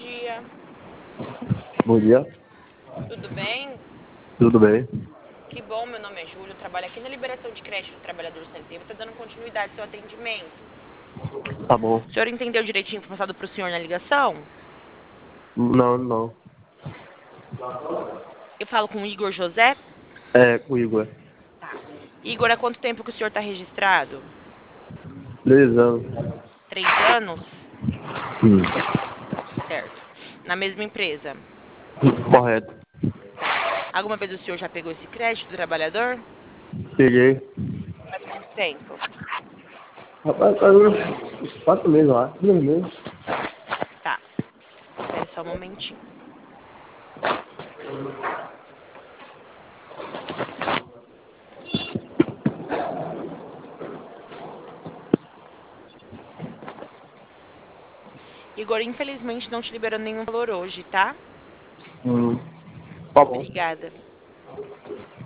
dia. Bom dia, Tudo bem? tudo bem? Que bom, meu nome é Júlio, eu trabalho aqui na liberação de crédito do trabalhador CLT. Vou estar dando continuidade ao seu atendimento. Tá bom. O senhor entendeu direitinho o que foi passado para o senhor na ligação? Não. Eu falo com o Igor José? É, com o Igor. Tá. Igor, há quanto tempo que o senhor está registrado? 3 anos. 3 anos? Sim. Certo. Na mesma empresa? Correto. Tá. Alguma vez o senhor já pegou esse crédito do trabalhador? Peguei. Faz quanto tempo? Rapaz, faz uns 4 meses lá. 3 meses. Tá. Espere só um momentinho. Igor, infelizmente não te liberando nenhum valor hoje, tá? Hum. Tá bom. Obrigada.